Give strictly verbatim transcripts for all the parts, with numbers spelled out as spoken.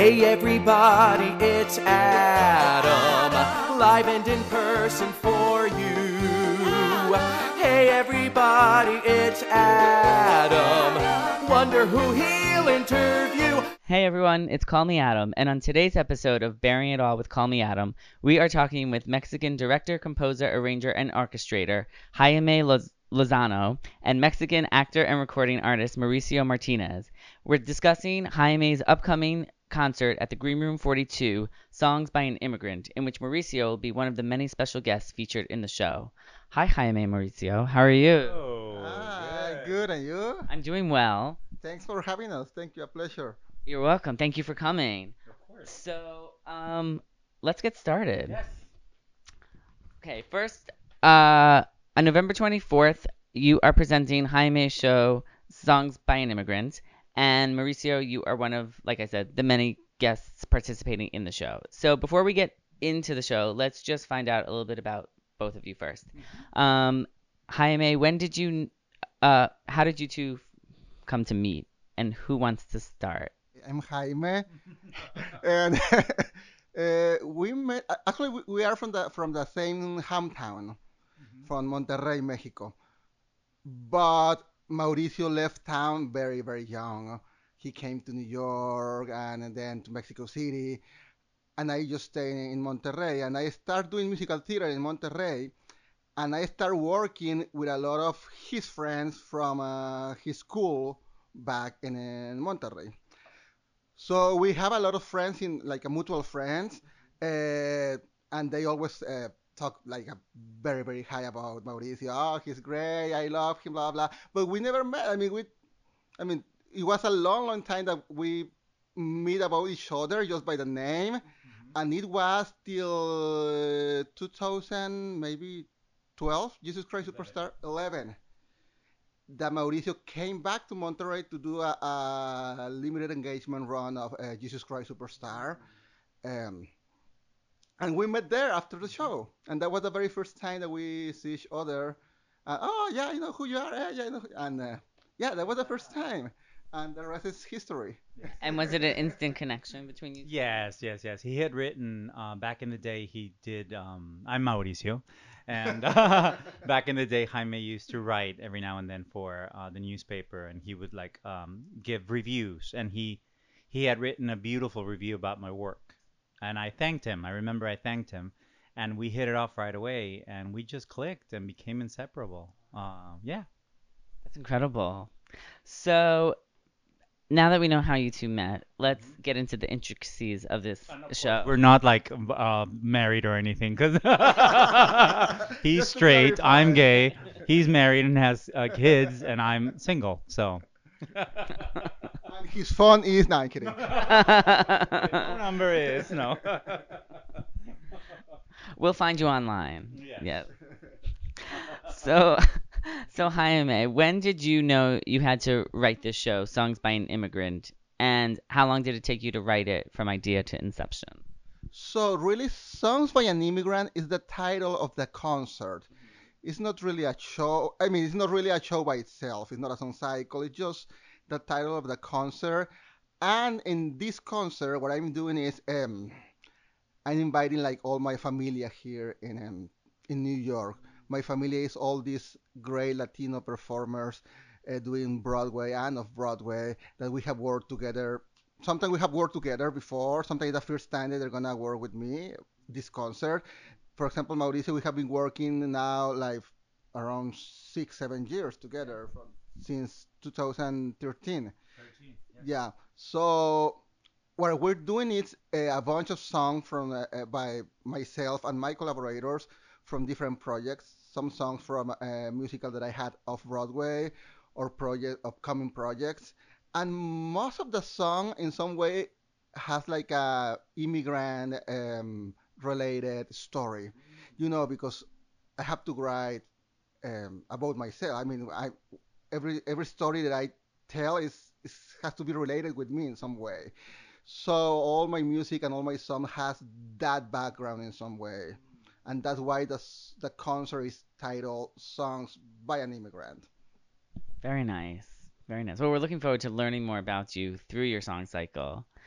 Hey everybody, it's Adam, live and in person for you. Hey everybody, it's Adam, wonder who he'll interview. Hey everyone, it's Call Me Adam, and on today's episode of Bearing It All with Call Me Adam, we are talking with Mexican director, composer, arranger, and orchestrator Jaime Loz- Lozano and Mexican actor and recording artist Mauricio Martinez. We're discussing Jaime's upcoming concert at the Green Room forty-two, Songs by an Immigrant, in which Mauricio will be one of the many special guests featured in the show. Hi Jaime, Mauricio, how are you? Oh, Ah, good. good. And you? I'm doing well. Thanks for having us. Thank you. A pleasure. You're welcome. Thank you for coming. Of course. So, um, let's get started. Yes. Okay, first, uh, on November twenty-fourth, you are presenting Jaime's show, Songs by an Immigrant, and Mauricio, you are one of, like I said, the many guests participating in the show. So before we get into the show, let's just find out a little bit about both of you first. Um, Jaime, when did you, uh, how did you two come to meet, and who wants to start? I'm Jaime, and uh, we met. uh, Actually, we, we are from the from the same hometown, from Monterrey, Mexico. But Mauricio left town very, very young. He came to New York and then to Mexico City, and I just stayed in Monterrey. And I started doing musical theater in Monterrey, and I started working with a lot of his friends from uh, his school back in, in Monterrey. So we have a lot of friends in like a mutual friends, uh, and they always uh, talk like a very very high about Mauricio. Oh, he's great. I love him. Blah blah. But we never met. I mean, we. I mean, it was a long long time that we meet about each other just by the name, and it was till uh, two thousand maybe twelve. Jesus Christ Superstar eleven. That Mauricio came back to Monterrey to do a, a limited engagement run of uh, Jesus Christ Superstar. Um, and we met there after the show. And that was the very first time that we see each other. Uh, oh, yeah, I know who you are. Yeah, yeah, I know. And uh, yeah, that was the first time. And the rest is history. And was it an instant connection between you two? Yes, yes, yes. He had written uh, back in the day. He did. Um, I'm Mauricio, and uh, back in the day, Jaime used to write every now and then for uh, the newspaper, and he would like um, give reviews. And he he had written a beautiful review about my work, and I thanked him. I remember I thanked him, and we hit it off right away, and we just clicked and became inseparable. Uh, yeah. That's incredible. So now that we know how you two met, let's get into the intricacies of this show. We're not like uh, married or anything, because he's Just to straight, clarify. I'm gay, he's married and has uh, kids, and I'm single. So And his phone is. No, I'm kidding. phone number is no. We'll find you online. Yes. Yeah. So, so Jaime, when did you know you had to write this show, Songs by an Immigrant, and how long did it take you to write it from idea to inception? So really, Songs by an Immigrant is the title of the concert. It's not really a show. I mean, it's not really a show by itself. It's not a song cycle. It's just the title of the concert. And in this concert, what I'm doing is um, I'm inviting like all my familia here in um, in New York. My familia is all these great Latino performers uh, doing Broadway and off Broadway that we have worked together. Sometimes we have worked together before. Sometimes the first time that they're gonna work with me this concert. For example, Mauricio, we have been working now like around six, seven years together from, since two thousand thirteen. Yeah. So what we're doing is uh, a bunch of songs from uh, uh, by myself and my collaborators from different projects. Some songs from a musical that I had off Broadway or project upcoming projects, and most of the song in some way has like a immigrant um, related story, you know, because I have to write um, about myself. I mean, I every every story that I tell is, is has to be related with me in some way. So all my music and all my song has that background in some way, and that's why the s- the concert is titled "Songs by an Immigrant." Very nice. Very nice. Well, we're looking forward to learning more about you through your song cycle.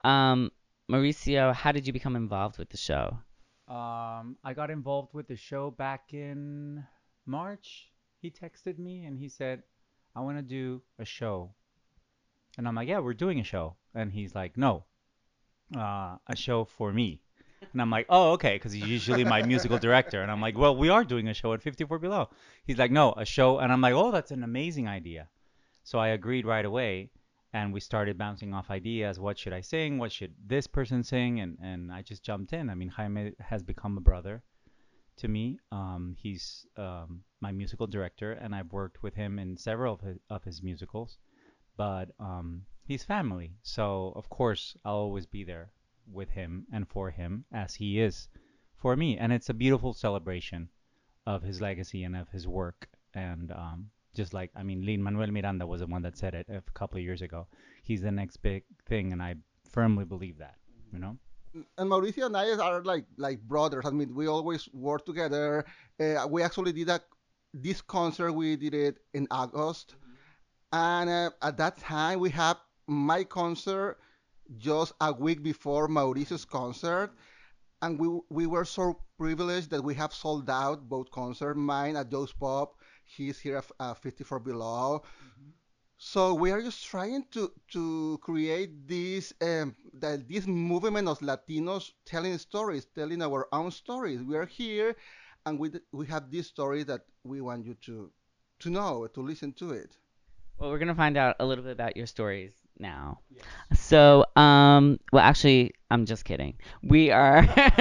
Um, Mauricio, how did you become involved with the show? Um, I got involved with the show back in March. He texted me and he said, I want to do a show. And I'm like, yeah, we're doing a show. And he's like, no, uh, a show for me. And I'm like, oh, okay, because he's usually my musical director. And I'm like, well, we are doing a show at fifty-four Below. He's like, no, a show. And I'm like, oh, that's an amazing idea. So I agreed right away. And we started bouncing off ideas. What should I sing? What should this person sing? And, and I just jumped in. I mean, Jaime has become a brother to me. Um, he's um, my musical director, and I've worked with him in several of his, of his musicals. But um, he's family. So, of course, I'll always be there with him and for him as he is for me. And it's a beautiful celebration of his legacy and of his work. And um, just like, I mean, Lin-Manuel Miranda was the one that said it a couple of years ago. He's the next big thing, and I firmly believe that, you know? And Mauricio and I are like like brothers. I mean, we always work together. Uh, we actually did a this concert. We did it in August, and uh, at that time we had my concert just a week before Mauricio's concert, and we we were so privileged that we have sold out both concerts. Mine at Joe's Pop, he's here at uh, fifty-four Below. So we are just trying to to create this um, that this movement of Latinos telling stories, telling our own stories. We are here, and we we have this story that we want you to to know, to listen to it. Well, we're gonna find out a little bit about your stories now. So, um, well, actually, I'm just kidding. We are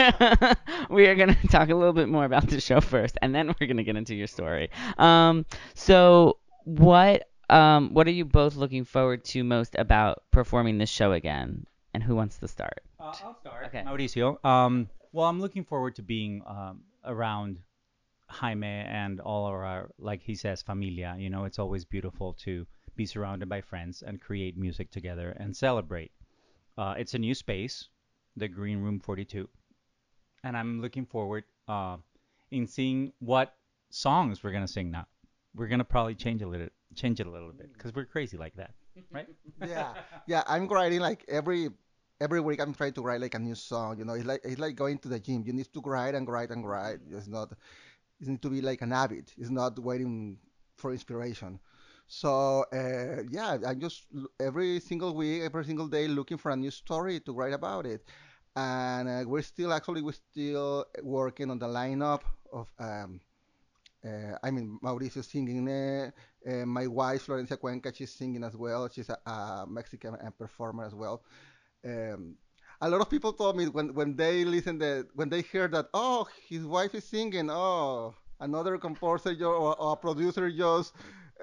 we are gonna talk a little bit more about the show first, and then we're gonna get into your story. Um, so what um what are you both looking forward to most about performing this show again? And who wants to start? Uh, I'll start. Okay. Mauricio. Um, well, I'm looking forward to being um, around Jaime and all of our, like he says, familia. You know, it's always beautiful to be surrounded by friends and create music together and celebrate. Uh, it's a new space, the Green Room forty-two, and I'm looking forward uh, in seeing what songs we're gonna sing now. We're gonna probably change a little, change it a little bit because we're crazy like that, right? Yeah, yeah. I'm writing like every every week. I'm trying to write like a new song. You know, it's like it's like going to the gym. You need to write and write and write. It's not. It needs to be like an habit. It's not waiting for inspiration. So uh, yeah, I'm just l- every single week, every single day looking for a new story to write about it. And uh, we're still actually we're still working on the lineup of um, uh, I mean Mauricio singing. Uh, uh, my wife Florencia Cuenca, she's singing as well. She's a, a Mexican uh, performer as well. Um, a lot of people told me when when they listen that when they hear that, oh, his wife is singing, oh, another composer jo- or, or a producer just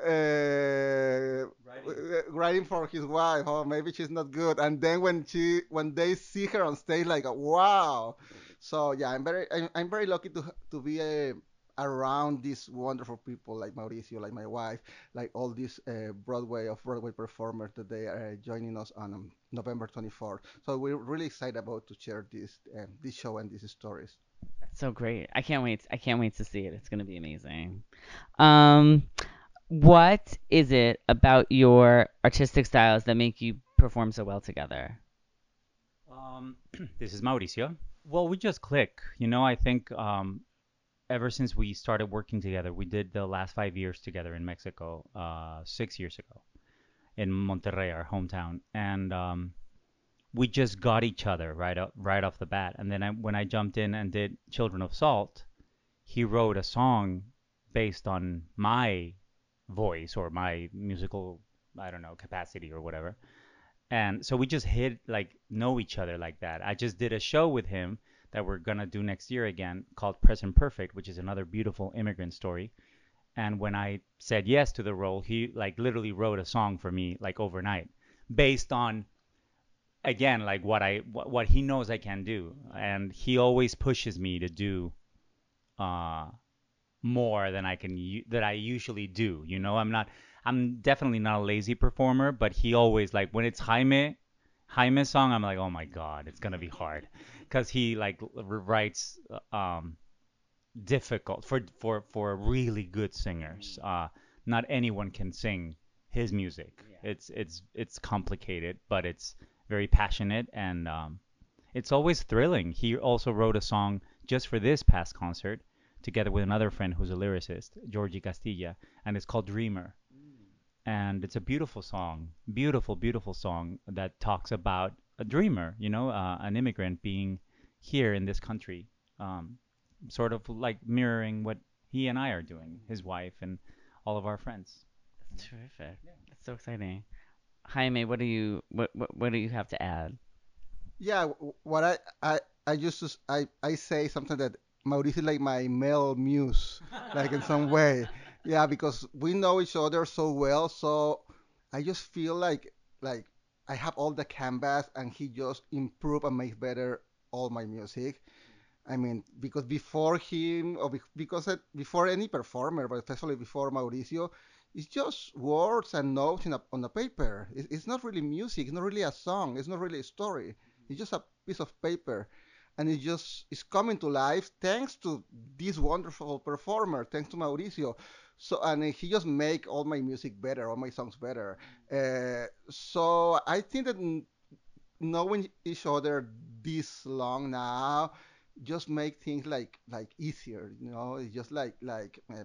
uh, writing for his wife. Oh, maybe she's not good. And then when she when they see her on stage, like, wow. So yeah, I'm very I'm, I'm very lucky to to be uh, around these wonderful people like Mauricio, like my wife, like all these uh, Broadway of Broadway performers that they are joining us on um, November twenty-fourth. So we're really excited about to share this um, this show and these stories. That's so great. I can't wait. I can't wait to see it. It's gonna be amazing. Um, what is it about your artistic styles that make you perform so well together? Um, this is Mauricio. Well, we just click. You know, I think um, ever since we started working together, we did the last five years together in Mexico, uh, six years ago in Monterrey, our hometown, and um, we just got each other right up, right off the bat. And then I, when I jumped in and did Children of Salt, he wrote a song based on my voice or my musical, I don't know, capacity or whatever. And so we just hit like know each other like that. I just did a show with him that we're gonna do next year again called Present Perfect, which is another beautiful immigrant story. And when I said yes to the role, he like literally wrote a song for me like overnight, based on again like what I what, what he knows I can do, and he always pushes me to do uh more than I can u- that I usually do. You know, I'm not I'm definitely not a lazy performer, but he always like when it's Jaime Jaime's song, I'm like, oh my God, it's gonna be hard, because he like l- writes uh, um difficult for for for really good singers. Uh, not anyone can sing his music. It's it's it's complicated, but it's very passionate, and um, it's always thrilling. He also wrote a song just for this past concert, together with another friend who's a lyricist, Georgie Castilla, and it's called Dreamer. And it's a beautiful song, beautiful, beautiful song that talks about a dreamer, you know, uh, an immigrant being here in this country, um, sort of like mirroring what he and I are doing, his wife and all of our friends. That's terrific. That's so exciting. Jaime, what do you what what, what do you have to add? Yeah, w- what I I I used to s- I I say something that Mauricio is like my male muse, like in some way. Yeah, because we know each other so well, so I just feel like like I have all the canvas and he just improve and make better all my music. I mean, because before him, or be- because it, before any performer, but especially before Mauricio, it's just words and notes in a, on a paper. It, it's not really music. It's not really a song. It's not really a story. It's just a piece of paper, and it just is coming to life thanks to this wonderful performer, thanks to Mauricio. So and he just make all my music better, all my songs better. Uh, so I think that n- knowing each other this long now just make things like like easier, you know. It's just like like uh,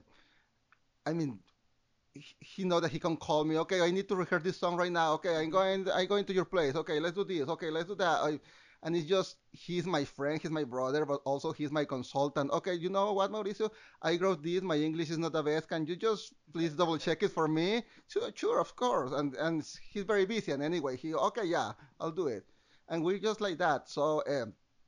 I mean, he he know that he can call me. Okay, I need to rehearse this song right now. Okay, i'm going i'm going to your place. Okay, let's do this. Okay, let's do that. I, and it's just he's my friend, he's my brother, but also he's my consultant. Okay, you know what, Mauricio, I wrote this, my English is not the best, can you just please double check it for me? Sure, sure, of course. And and he's very busy, and anyway he, okay, yeah, I'll do it. And we're just like that. So um,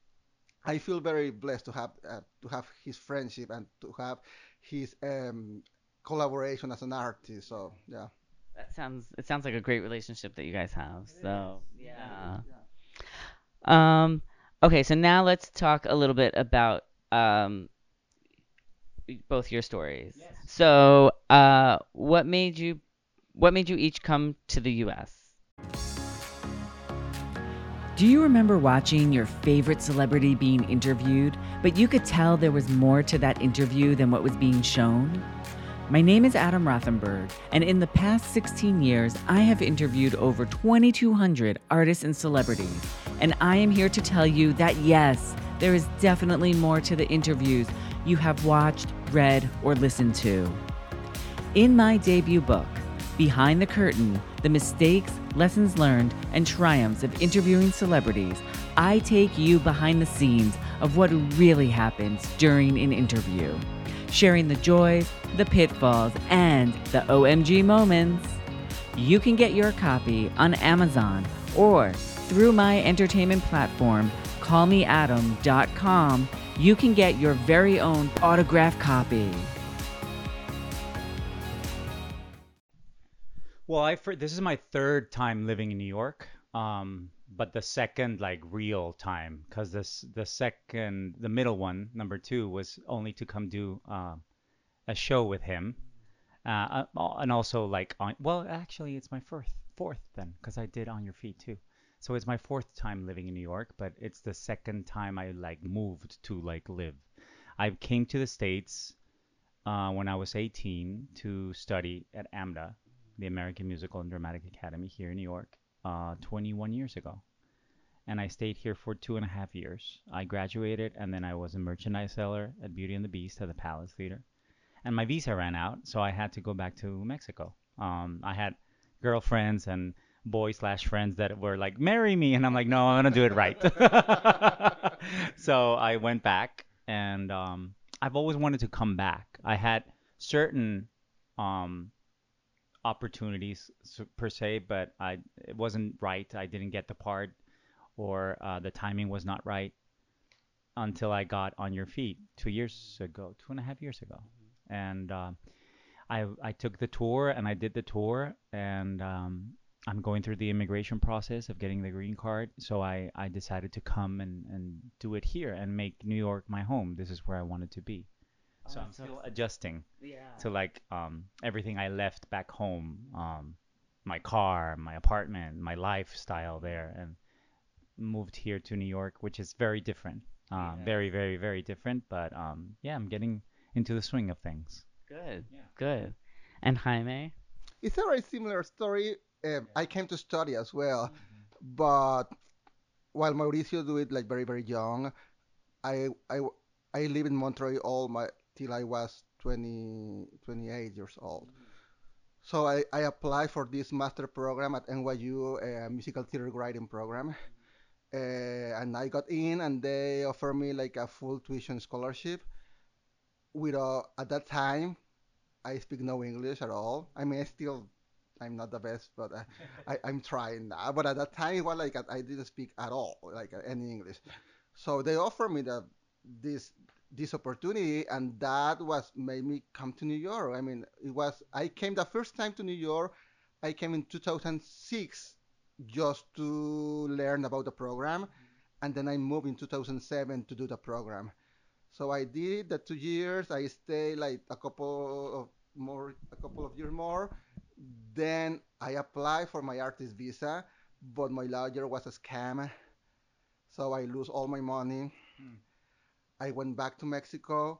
I feel very blessed to have uh, to have his friendship and to have his um, collaboration as an artist. So yeah. That sounds it sounds like a great relationship that you guys have. So, yeah. Yeah. Um okay, so now let's talk a little bit about um both your stories. So, uh what made you what made you each come to the U S? Do you remember watching your favorite celebrity being interviewed, but you could tell there was more to that interview than what was being shown? My name is Adam Rothenberg, and in the past sixteen years, I have interviewed over twenty-two hundred artists and celebrities. And I am here to tell you that yes, there is definitely more to the interviews you have watched, read, or listened to. In my debut book, Behind the Curtain, The Mistakes, Lessons Learned, and Triumphs of Interviewing Celebrities, I take you behind the scenes of what really happens during an interview, sharing the joys, the pitfalls, and the O M G moments. You can get your copy on Amazon or through my entertainment platform, call me adam dot com. You can get your very own autographed copy. Well, I fir- this is my third time living in New York, um, but the second like real time, because this the second the middle one, number two, was only to come do uh, a show with him, uh, uh, and also like on well, actually it's my fourth fourth then, because I did On Your Feet too. So it's my fourth time living in New York, but it's the second time I like moved to like live. I came to the States uh, when I was eighteen to study at AMDA, the American Musical and Dramatic Academy here in New York, uh, twenty-one years ago. And I stayed here for two and a half years. I graduated, and then I was a merchandise seller at Beauty and the Beast at the Palace Theater. And my visa ran out, so I had to go back to Mexico. Um, I had girlfriends and boy slash friends that were like, marry me, and I'm like, no, I'm gonna do it right. So I went back, and um, I've always wanted to come back. I had certain um, opportunities s- per se, but I it wasn't right. I didn't get the part, or uh, the timing was not right until I got On Your Feet two years ago, two and a half years ago, and uh, I I took the tour and I did the tour, and um, I'm going through the immigration process of getting the green card. So I I decided to come and and do it here and make New York my home. This is where I wanted to be. So I'm that's so still exciting. adjusting Yeah. to like um everything I left back home, um my car, my apartment, my lifestyle there, and moved here to New York, which is very different. Uh, Yeah. very, very, very different. But um yeah, I'm getting into the swing of things. Good. Good. And Jaime? It's a very similar story. Um, I came to study as well, But while Mauricio do it like very very young, I I I live in Montreal all my till I was twenty twenty-eight years old. So I, I applied for this master program at N Y U, a musical theater writing program, uh, and I got in, and they offered me like a full tuition scholarship. With uh, at that time, I speak no English at all. I mean, I still I'm not the best, but uh, I I'm trying now. But at that time, it was like I didn't speak at all, like uh, any English. So they offered me the this this opportunity, and that was made me come to New York. I mean, it was I came the first time to New York. I came in two thousand six just to learn about the program, and then I moved in two thousand seven to do the program. So I did the two years. I stayed like a couple of more, a couple of years more. Then I applied for my artist visa, but my lawyer was a scam, so I lose all my money. I went back to Mexico.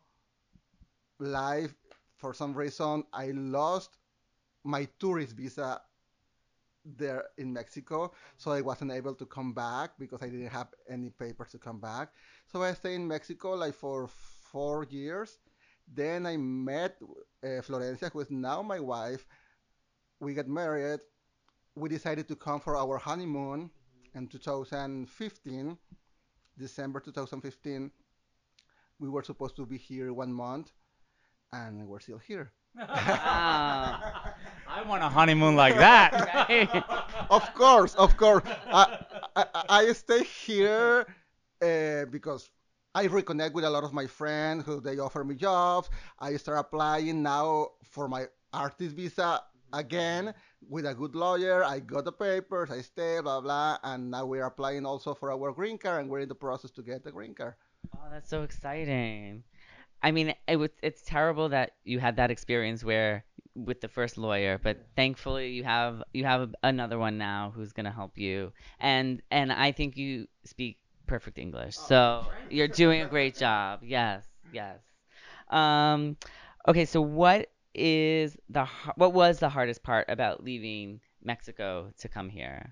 Live, for some reason, I lost my tourist visa there in Mexico, so I wasn't able to come back because I didn't have any papers to come back. So I stayed in Mexico like for four years. Then I met uh, Florencia, who is now my wife. We got married. We decided to come for our honeymoon in two thousand fifteen, December two thousand fifteen. We were supposed to be here one month, and we're still here. Wow. I want a honeymoon like that. Right? Of course, of course. I, I, I stay here uh, because I reconnect with a lot of my friends who they offer me jobs. I start applying now for my artist visa again with a good lawyer. I got the papers, I stay, blah, blah. And now we're applying also for our green card, and we're in the process to get the green card. Oh, that's so exciting. I mean, it was it's terrible that you had that experience where with the first lawyer, but thankfully you have you have another one now who's gonna help you. And and I think you speak perfect English. So you're doing a great job. Yes, yes. Um, okay, so what is the har- what was the hardest part about leaving Mexico to come here?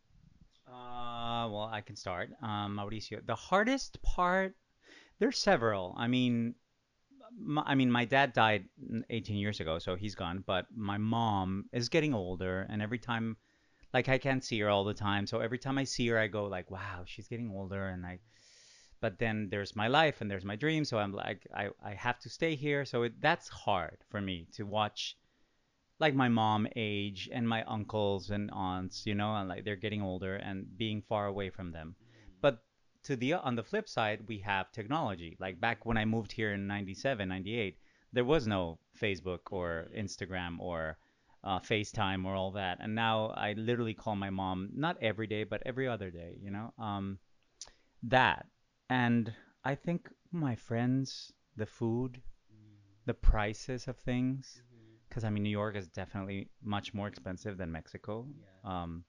Uh, well, I can start. Um, Mauricio, the hardest part, there's several. I mean, my, I mean, my dad died eighteen years ago, so he's gone. But my mom is getting older, and every time, like, I can't see her all the time. So every time I see her, I go like, wow, she's getting older, and I. But then there's my life and there's my dream, so I'm like, I I have to stay here. So it, that's hard for me to watch like my mom age and my uncles and aunts, you know, and like they're getting older and being far away from them. But to the on the flip side, we have technology. Like back when I moved here in ninety-seven, ninety-eight, there was no Facebook or Instagram or uh, FaceTime or all that. And now I literally call my mom not every day, but every other day, you know. Um, that and I think my friends, the food, the prices of things, because I mean New York is definitely much more expensive than Mexico. Um,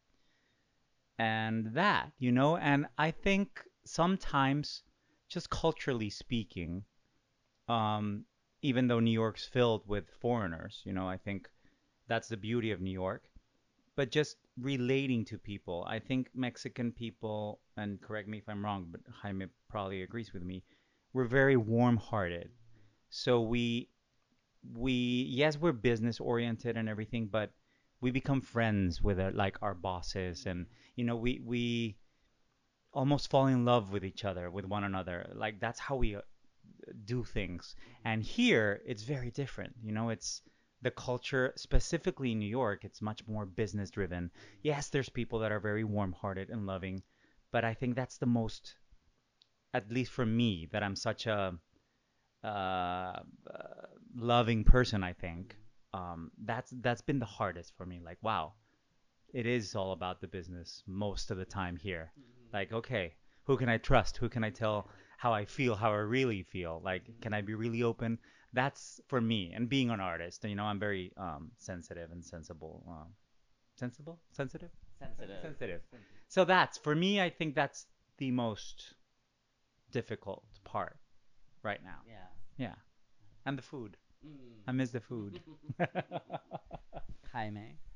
and that, you know, and I think sometimes, just culturally speaking, um, even though New York's filled with foreigners, you know, I think that's the beauty of New York. But just relating to people, I think Mexican people, and correct me if I'm wrong, but Jaime probably agrees with me, we're very warm-hearted. So we we yes, we're business oriented and everything, but we become friends with our, like our bosses, and you know we we almost fall in love with each other, with one another. Like that's how we uh, do things. And here it's very different. You know, it's the culture, specifically in New York, it's much more business driven. Yes, there's people that are very warm-hearted and loving, but I think that's the most, at least for me, that I'm such a uh, uh, loving person, I think. Um, that's that's been the hardest for me. Like, wow, it is all about the business most of the time here. Like, okay, who can I trust? Who can I tell how I feel, how I really feel? Like, can I be really open? That's for me. And being an artist, you know, I'm very um, sensitive and sensible. Um, sensible? Sensitive? Sensitive. Sensitive. So that's, for me, I think that's the most difficult part right now. Yeah. Yeah. And the food. Mm. I miss the food. Jaime.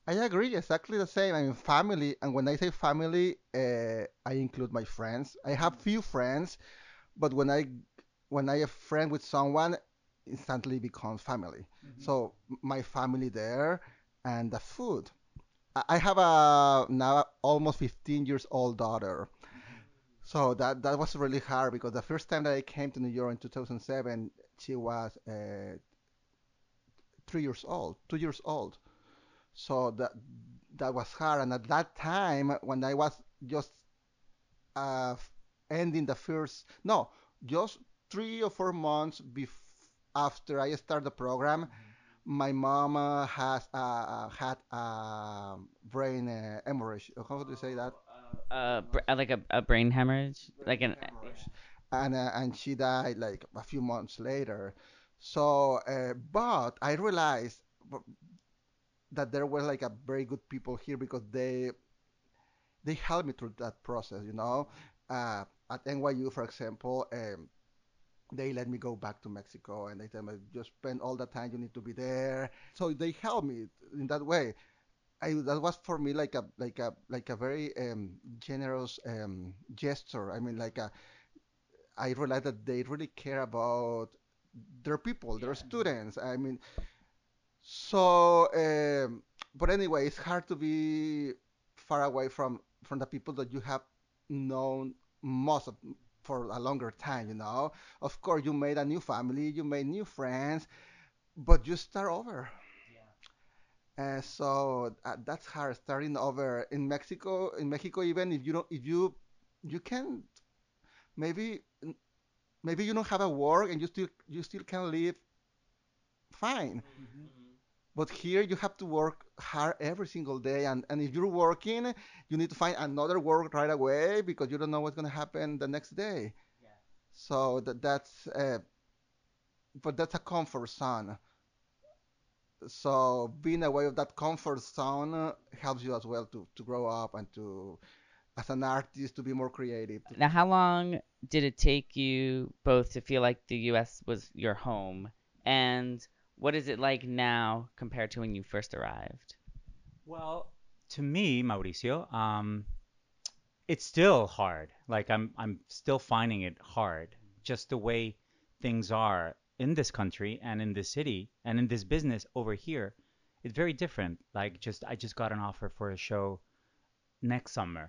I agree, exactly the same. I mean, family, and when I say family, uh, I include my friends. I have few friends, but when I when I a friend with someone, instantly becomes family. So m- my family there and the food. I I have a now almost fifteen years old daughter. So that that was really hard because the first time that I came to New York in two thousand seven, she was uh, three years old, two years old. So that that was hard. And at that time, when I was just uh, ending the first, no, just three or four months bef after I started the program, my mom uh, has uh, uh, had a brain uh, hemorrhage. How do you say that? Uh, br- uh, like a, a brain hemorrhage, like Brain an yeah. hemorrhage. And uh, and she died like a few months later. So, uh, but I realized b- that there were like a very good people here because they they helped me through that process. You know, uh, at N Y U, for example, um, they let me go back to Mexico and they tell me just spend all the time you need to be there. So they helped me in that way. I, that was for me like a like a like a very um, generous um, gesture. I mean, like a, I realized that they really care about their people, their students. I mean, so um, but anyway, it's hard to be far away from from the people that you have known most of for a longer time. You know, of course, you made a new family, you made new friends, but you start over. And so uh, that's hard starting over in Mexico. In Mexico, even if you don't, if you you can maybe maybe you don't have a work and you still you still can live fine. But here you have to work hard every single day, and, and if you're working, you need to find another work right away because you don't know what's gonna happen the next day. So that that's uh, but that's a comfort zone. So being away of that comfort zone uh, helps you as well to to grow up and to as an artist to be more creative. Now, how long did it take you both to feel like the U S was your home, and what is it like now compared to when you first arrived? Well, to me, Mauricio, um, it's still hard. Like I'm I'm still finding it hard. Just the way things are in this country and in this city and in this business over here, it's very different. Like just I just got an offer for a show next summer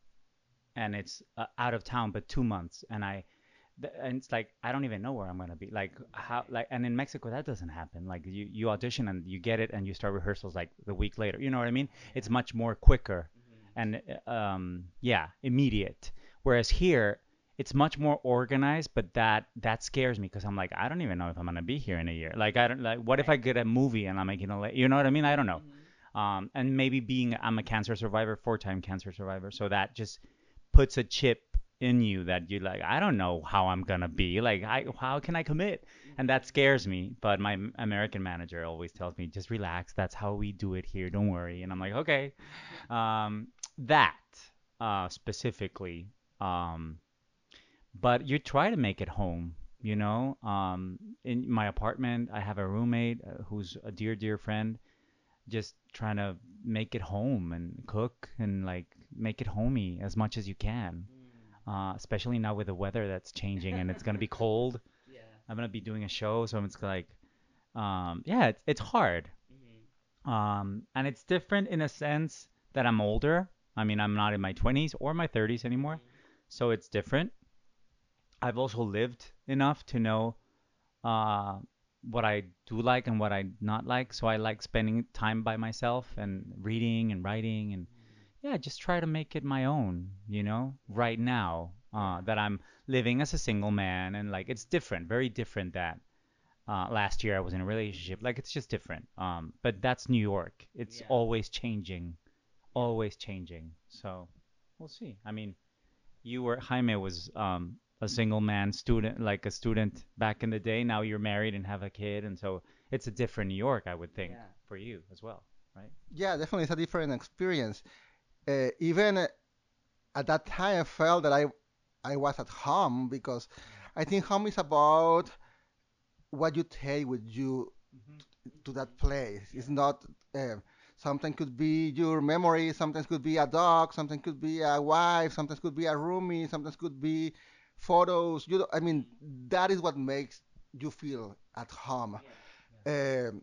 and it's uh, out of town but two months and I th- and it's like I don't even know where I'm gonna be. Like how like and in Mexico that doesn't happen. Like you you audition and you get it and you start rehearsals like the week later. You know what I mean? It's much more quicker and uh, um yeah, immediate. Whereas here it's much more organized, but that that scares me because I'm like I don't even know if I'm gonna be here in a year. Like I don't like what if I get a movie and I'm making a la- you know what I mean? I don't know. Um, and maybe being I'm a cancer survivor, four-time cancer survivor, so that just puts a chip in you that you like I don't know how I'm gonna be like I how can I commit and that scares me but my m- American manager always tells me just relax that's how we do it here don't worry and I'm like okay um that uh specifically um but you try to make it home you know um in my apartment I have a roommate uh, who's a dear dear friend just trying to make it home and cook and like make it homey as much as you can uh, especially now with the weather that's changing and it's gonna be cold. I'm gonna be doing a show, so it's like, um, yeah, it's it's hard. Um, and it's different in a sense that I'm older. I mean, I'm not in my twenties or my thirties anymore, so it's different. I've also lived enough to know uh, what I do like and what I not like. So I like spending time by myself and reading and writing and yeah, just try to make it my own, you know, right now uh, that I'm living as a single man and like it's different, very different that uh, last year I was in a relationship. Like it's just different. Um, but that's New York. It's always changing, always changing. So we'll see. I mean, you were Jaime was um, a single man student, like a student back in the day. Now you're married and have a kid, and so it's a different New York, I would think, for you as well, right? Yeah, definitely it's a different experience. Uh, even uh, at that time, I felt that I I was at home because I think home is about what you take with you to that place. It's not. Uh, Sometimes could be your memory, sometimes could be a dog, sometimes could be a wife, sometimes could be a roomie, sometimes could be photos. You, know, I mean, that is what makes you feel at home. Um,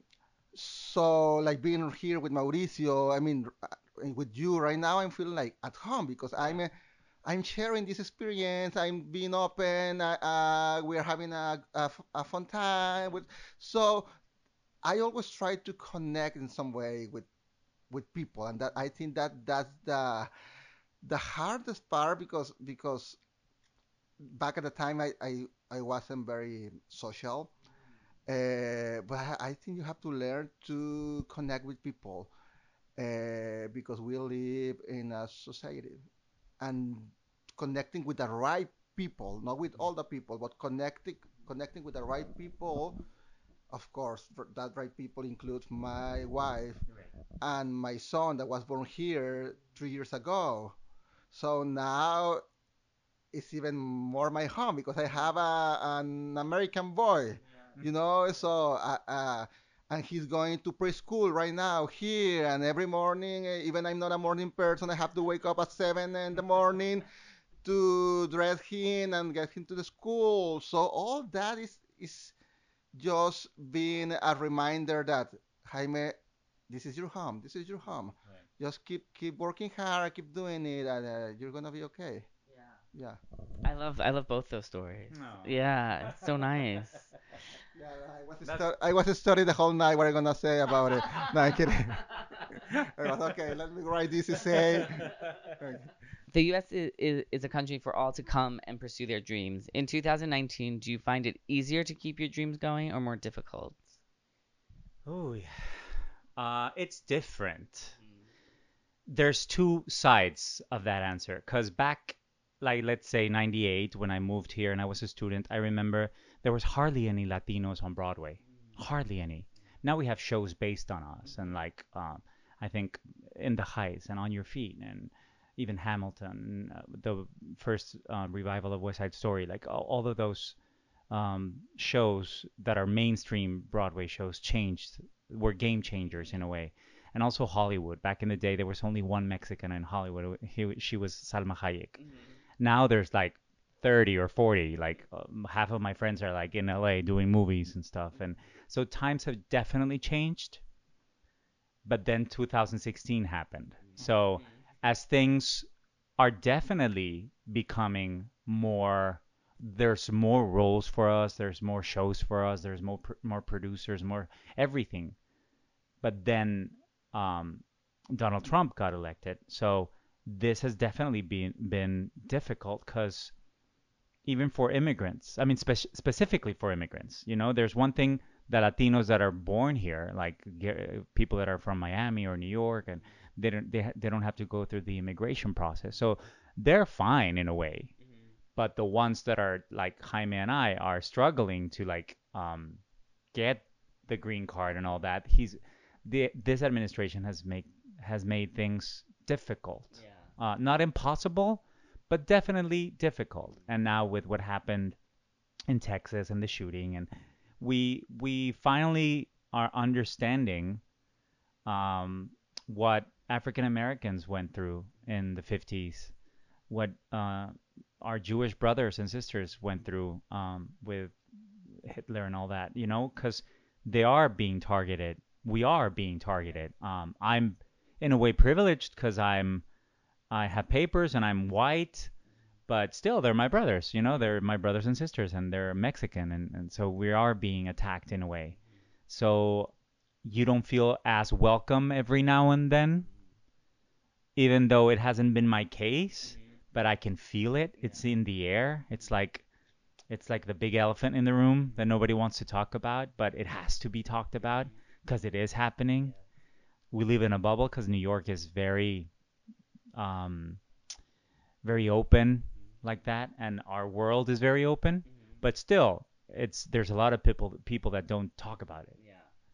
so, like being here with Mauricio, I mean, uh, with you right now, I'm feeling like at home because I'm uh, I'm sharing this experience. I'm being open. Uh, uh, we're having a, a f- a fun time. With, so I always try to connect in some way with with people, and that I think that that's the the hardest part because because back at the time I I, I wasn't very social. Uh, but I I think you have to learn to connect with people uh, because we live in a society and connecting with the right people, not with all the people, but connecting connecting with the right people. Of course, for that right people includes my wife and my son that was born here three years ago. So now it's even more my home because I have a, an American boy, you know. So uh, uh, and he's going to preschool right now here, and every morning, uh, even I'm not a morning person, I have to wake up at seven in the morning to dress him and get him to the school. So all that is is just being a reminder that Jaime, this is your home. This is your home. Just keep keep working hard, keep doing it, and uh, you're gonna be okay. Yeah. I love I love both those stories. Yeah, it's so nice. Yeah, I was That's stu- I was studying the whole night what I'm gonna say about it. No, I'm kidding. I was okay. Let me write this essay. Okay. The U S is, is, is a country for all to come and pursue their dreams. In two thousand nineteen, do you find it easier to keep your dreams going or more difficult? Oh, yeah. Uh, it's different. There's two sides of that answer. Because back, like, let's say ninety-eight, when I moved here and I was a student, I remember there was hardly any Latinos on Broadway. Hardly any. Now we have shows based on us, and like, um, I think In the Heights and On Your Feet, and even Hamilton, uh, the first uh, revival of West Side Story, like all, all of those um, shows that are mainstream Broadway shows changed, were game changers in a way. And also Hollywood. Back in the day, there was only one Mexican in Hollywood. He, she was Salma Hayek. Now there's like thirty or forty. Like um, half of my friends are like in L A doing movies and stuff. And so times have definitely changed. But then two thousand sixteen happened. So as things are definitely becoming more, there's more roles for us, there's more shows for us, there's more pr- more producers, more everything. But then um, Donald Trump got elected, so this has definitely been been difficult because even for immigrants, I mean spe- specifically for immigrants, you know, there's one thing that Latinos that are born here, like ge- people that are from Miami or New York, and they don't they, ha- they don't have to go through the immigration process, so they're fine in a way. But the ones that are like Jaime and I are struggling to like um, get the green card and all that. He's the this administration has make has made things difficult. Uh, not impossible, but definitely difficult. And now with what happened in Texas and the shooting, and we we finally are understanding um, what African Americans went through in the fifties, what uh, our Jewish brothers and sisters went through um, with Hitler and all that, you know, because they are being targeted. We are being targeted. Um, I'm in a way privileged because I'm I have papers and I'm white, but still they're my brothers, you know, they're my brothers and sisters and they're Mexican, and, and so we are being attacked in a way. So you don't feel as welcome every now and then, even though it hasn't been my case, but I can feel it. It's in the air. It's like it's like the big elephant in the room that nobody wants to talk about, but it has to be talked about because it is happening. We live in a bubble because New York is very um, very open like that, and our world is very open. But still, it's there's a lot of people people that don't talk about it.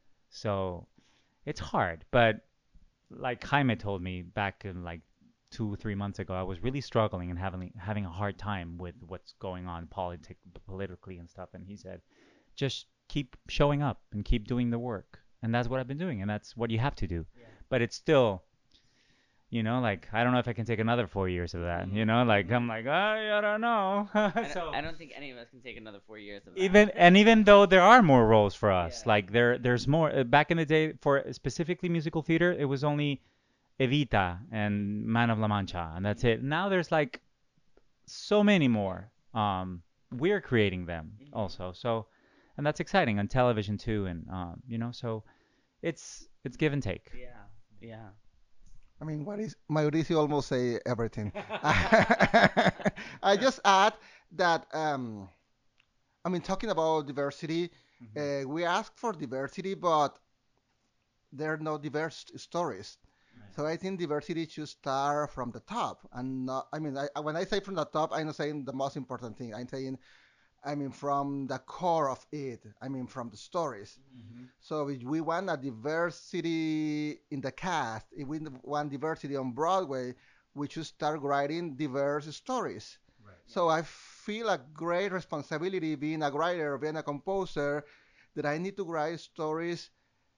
So it's hard. But like Jaime told me back in like two three months ago, I was really struggling and having having a hard time with what's going on politic politically and stuff. And he said, just keep showing up and keep doing the work. And that's what I've been doing, and that's what you have to do. but it's still, you know, like I don't know if I can take another four years of that. You know, like I'm like I, I don't know. I, don't, so I don't think any of us can take another four years of that. even and even though there are more roles for us, Yeah. like there there's more. Uh, back in the day, for specifically musical theater, it was only Evita and Man of La Mancha, and that's it. Now there's like so many more. Um, we're creating them also, so and that's exciting on television too, and um, you know, so it's it's give and take. Yeah, yeah. I mean, what is Mauricio almost say everything. I just add that um, I mean, talking about diversity, uh, we ask for diversity, but there are no diverse stories. So I think diversity should start from the top, and not, I mean, I, when I say from the top, I'm not saying the most important thing. I'm saying, I mean, from the core of it. I mean, from the stories. So if we want a diversity in the cast, if we want diversity on Broadway, we should start writing diverse stories. So I feel a great responsibility being a writer, being a composer, that I need to write stories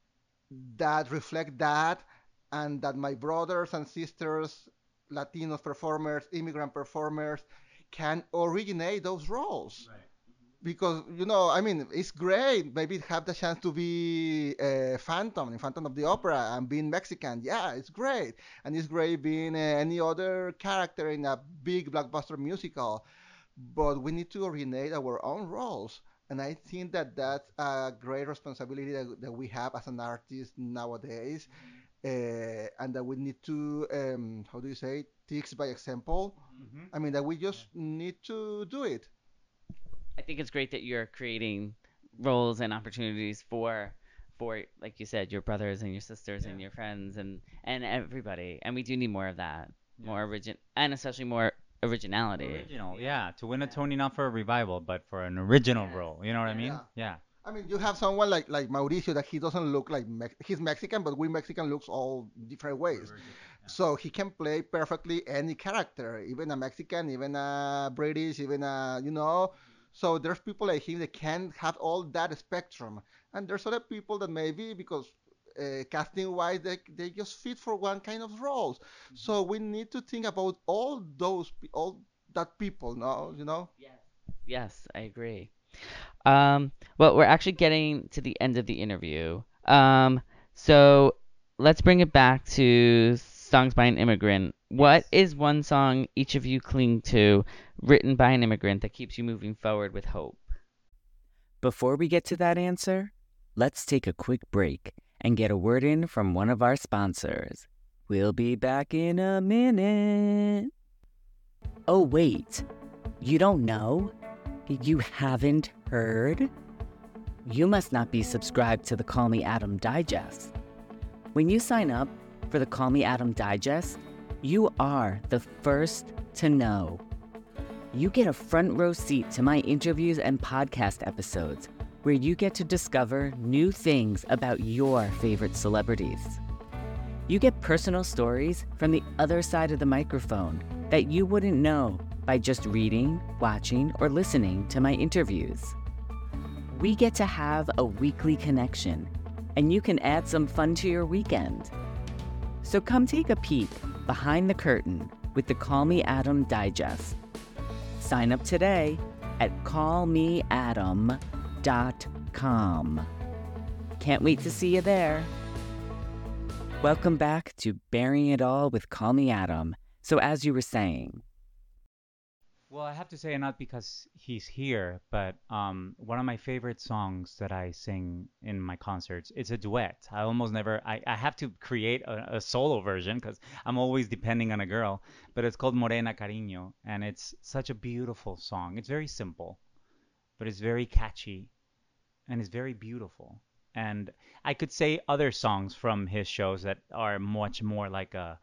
that reflect that, and that my brothers and sisters, Latino performers, immigrant performers, can originate those roles. Because you know, I mean, it's great. Maybe have the chance to be a Phantom in Phantom of the Opera and being Mexican. Yeah, it's great, and it's great being uh, any other character in a big blockbuster musical. But we need to originate our own roles, and I think that that's a great responsibility that, that we have as an artist nowadays, uh, and that we need to, um, how do you say, teach by example. I mean, that we just need to do it. I think it's great that you're creating roles and opportunities for for like you said, your brothers and your sisters and your friends and and everybody. And we do need more of that. More origin and especially more originality. Original, yeah, to win a Tony not for a revival, but for an original role. You know what I mean? Yeah. Yeah. I mean, you have someone like like Mauricio that he doesn't look like Mex he's Mexican, but we Mexican looks all different ways. So he can play perfectly any character, even a Mexican, even a British, even a you know. So there's people like him that can have all that spectrum, and there's other people that maybe because uh, casting wise they they just fit for one kind of roles. So we need to think about all those pe- all that people, no, you know. Yes, I agree. Um, well, we're actually getting to the end of the interview. Um, so let's bring it back to songs by an immigrant. What is one song each of you cling to, written by an immigrant, that keeps you moving forward with hope? Before we get to that answer, let's take a quick break and get a word in from one of our sponsors. We'll be back in a minute. Oh, wait. You don't know? You haven't heard? You must not be subscribed to the Call Me Adam Digest. When you sign up for the Call Me Adam Digest, you are the first to know. You get a front row seat to my interviews and podcast episodes where you get to discover new things about your favorite celebrities. You get personal stories from the other side of the microphone that you wouldn't know by just reading, watching, or listening to my interviews. We get to have a weekly connection, and you can add some fun to your weekend. So come take a peek behind the curtain with the Call Me Adam Digest. Sign up today at call me adam dot com. Can't wait to see you there. Welcome back to Bearing It All with Call Me Adam. So as you were saying, Well, I have to say, not because he's here, but um, one of my favorite songs that I sing in my concerts, it's a duet. I almost never, I, I have to create a, a solo version because I'm always depending on a girl, but it's called Morena Cariño, and it's such a beautiful song. It's very simple, but it's very catchy, and it's very beautiful. And I could say other songs from his shows that are much more like a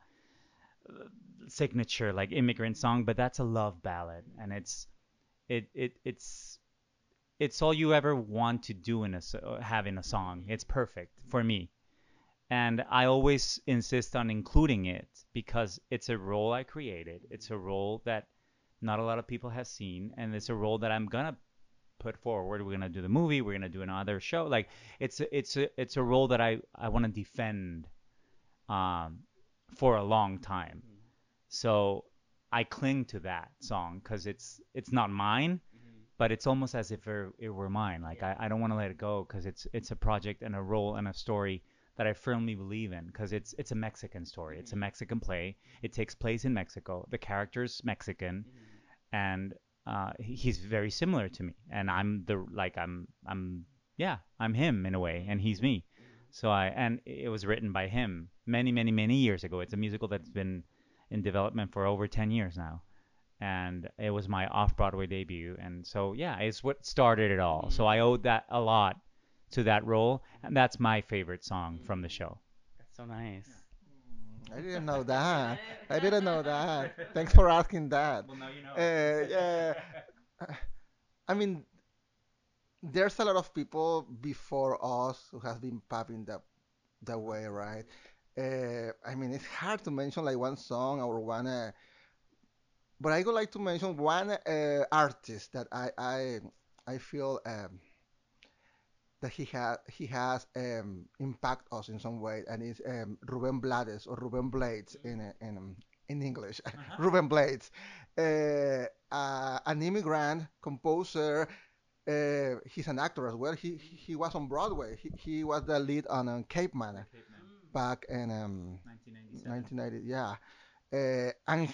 signature like immigrant song, but that's a love ballad, and it's it it it's it's all you ever want to do in a so- have in a song. It's perfect for me, and I always insist on including it because it's a role I created. It's a role that not a lot of people have seen, and it's a role that I'm gonna put forward. We're gonna do the movie. We're gonna do another show. Like it's a, it's a it's a role that I I want to defend um, for a long time. So I cling to that song because it's it's not mine, but it's almost as if it, it were mine. Like I, I don't want to let it go because it's it's a project and a role and a story that I firmly believe in because it's it's a Mexican story. It's a Mexican play. It takes place in Mexico. The character's Mexican, and uh, he- he's very similar to me. And I'm the like I'm I'm yeah I'm him in a way, and he's me. So I and it was written by him many many many years ago. It's a musical that's been in development for over ten years now, and it was my off-Broadway debut. And so yeah, it's what started it all. So I owed that a lot to that role, and that's my favorite song from the show. That's so nice. I didn't know that. I didn't know that. Thanks for asking that. Well, now you know. Uh, yeah. I mean, there's a lot of people before us who has been paving the the way, right? Uh, I mean, it's hard to mention like one song or one, uh, but I would like to mention one uh, artist that I I I feel um, that he has he has um, impact us in some way, and it's um, Ruben Blades or Ruben Blades in uh, in um, in English. Ruben Blades, uh, uh, an immigrant composer. Uh, he's an actor as well. He he he was on Broadway. He, he was the lead on um, Cape Man back in um, nineteen ninety-seven. nineteen ninety. Yeah, uh, and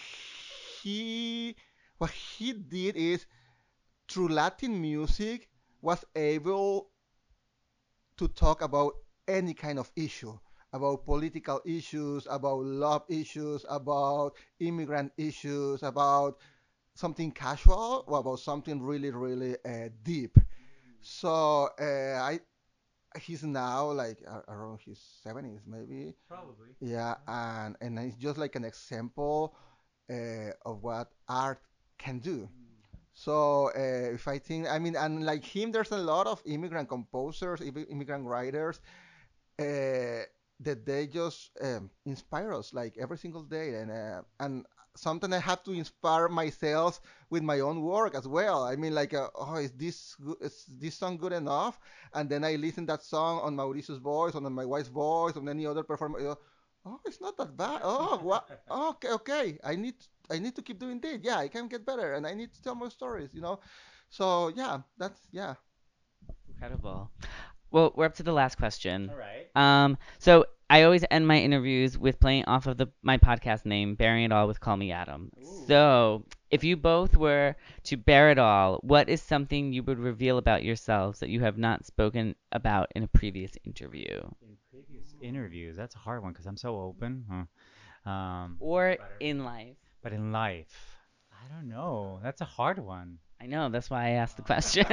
he what he did is through Latin music was able to talk about any kind of issue, about political issues, about love issues, about immigrant issues, about something casual or about something really, really uh, deep. So uh, I he's now like uh, around his seventies maybe. Probably. Yeah, and and it's just like an example uh, of what art can do. So uh, if I think, I mean, and like him, there's a lot of immigrant composers, immi- immigrant writers uh, that they just um, inspire us like every single day, and uh, and sometimes I have to inspire myself with my own work as well. I mean, like, uh, oh, is this good, is this song good enough? And then I listen that song on Mauricio's voice, on my wife's voice, on any other performer. You know, oh, it's not that bad. Oh, what? Okay, okay. I need I need to keep doing this. Yeah, I can get better, and I need to tell more stories. You know. So yeah, that's yeah. Incredible. Well, we're up to the last question. All right. Um, so I always end my interviews with playing off of the my podcast name, Bearing It All with Call Me Adam. So if you both were to bear it all, what is something you would reveal about yourselves that you have not spoken about in a previous interview? In previous interviews, that's a hard one because I'm so open. Huh? Um, Or in life? but in life, I don't know. That's a hard one. I know, that's why I asked the question.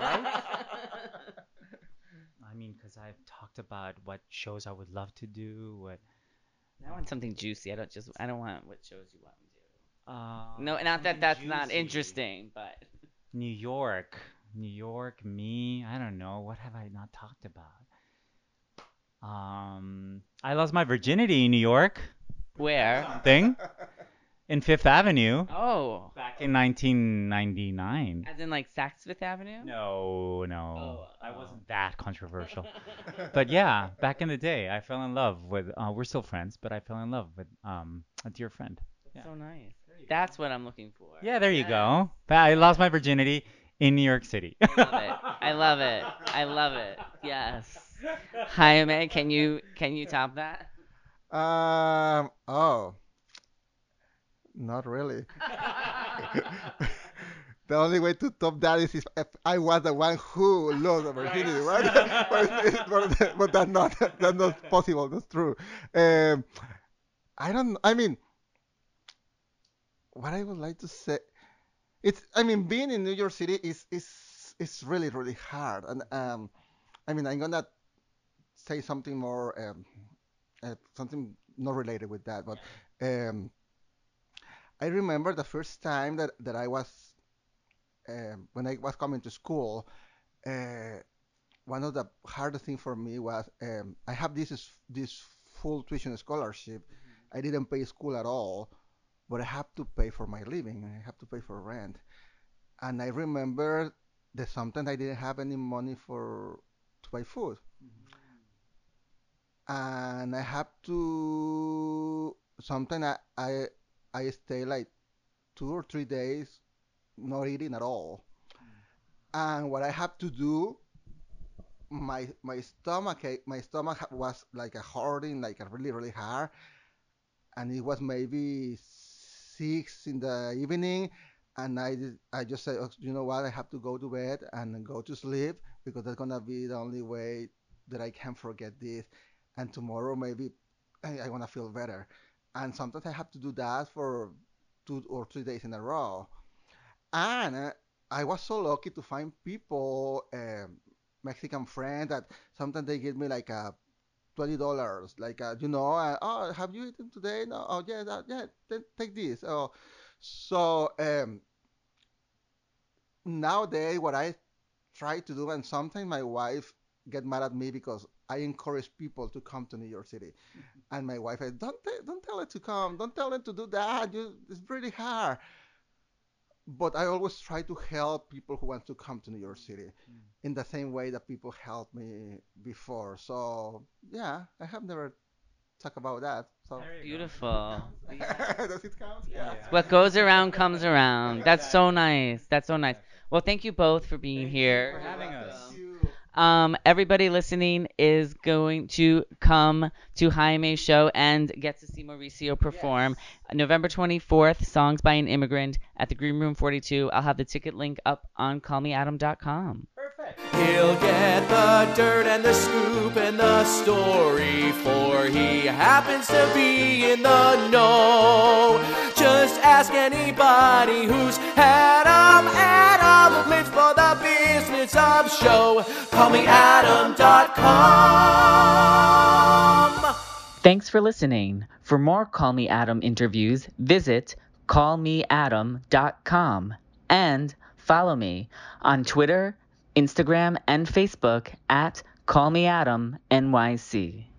I mean, because I've talked about what shows I would love to do. What I want something juicy. I don't just I don't want what shows you want me to. uh, No, not that something that's not juicy. interesting, but New York, New York, me. I don't know. What have I not talked about? Um, I lost my virginity in New York. where? Thing in Fifth Avenue Oh, back in nineteen ninety-nine. as in like Saks Fifth Avenue? No, no, Oh, I oh. wasn't that controversial. But yeah, back in the day, I fell in love with. Uh, we're still friends, but I fell in love with um a dear friend. Yeah. So nice. That's what I'm looking for. Yeah, there you Yes. go. But I lost my virginity in New York City. I love it. I love it. I love it. Yes. Jaime, can you can you top that? Um. Oh, not really. The only way to top that is if if I was the one who lost the virginity, right? but, it's- but, but that's not that's not possible. That's true. Um, I don't. I mean, what I would like to say, it's. I mean, being in New York City is is is really really hard. And um, I mean, I'm gonna say something more, um, uh, something not related with that, but um, I remember the first time that that I was um, when I was coming to school. Uh, One of the hardest thing for me was um, I have this is- this full tuition scholarship. I didn't pay school at all, but I have to pay for my living. I have to pay for rent. And I remember that sometimes I didn't have any money for to buy food. and I have to. Sometimes I I, I stay like two or three days not eating at all. And what I have to do, my my stomach ache- my stomach ha- was like a hurting, like a really really hard, and it was maybe six in the evening, and I did, I just said, "Oh, you know what, I have to go to bed and go to sleep because that's gonna be the only way that I can forget this, and tomorrow maybe I, I wanna feel better, and sometimes I have to do that for two or three days in a row, and uh, I was so lucky to find people, um, Mexican friends that sometimes they give me like a twenty dollars, like uh, you know, uh, oh, have you eaten today? No, oh yeah, that, yeah, then take this. Oh, so um, nowadays what I try to do, and sometimes my wife get mad at me because I encourage people to come to New York City, and my wife says, don't t- don't tell it to come, don't tell them to do that. You, it's really hard. But I always try to help people who want to come to New York City in the same way that people helped me before. So yeah, I have never talked about that. So There you go. Beautiful. does it count? Yeah. Yeah. What goes around comes around. That's so Exactly. nice. That's so nice. Exactly. Well, thank you both for being Thank you here. for having us. Thank you. Um, everybody listening is going to come to Jaime's show and get to see Mauricio perform November twenty-fourth, Songs by an Immigrant at the Green Room forty-two. I'll have the ticket link up on call me adam dot com. Perfect. He'll get the dirt and the scoop and the story, for he happens to be in the know. Just ask anybody who's had 'em. Adam lives for the business of show. call me adam dot com. Thanks for listening. For more Call Me Adam interviews, visit call me adam dot com and follow me on Twitter, Instagram, and Facebook at call me adam N Y C.